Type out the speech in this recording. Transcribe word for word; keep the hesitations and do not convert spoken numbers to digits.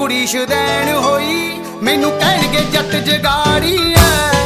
ਕੁੜੀ ਸ਼ੁਦੈਣ ਹੋਈ, ਮੈਨੂੰ ਕਹਿਣਗੇ ਜੱਟ ਜਗਾੜੀ ਐ।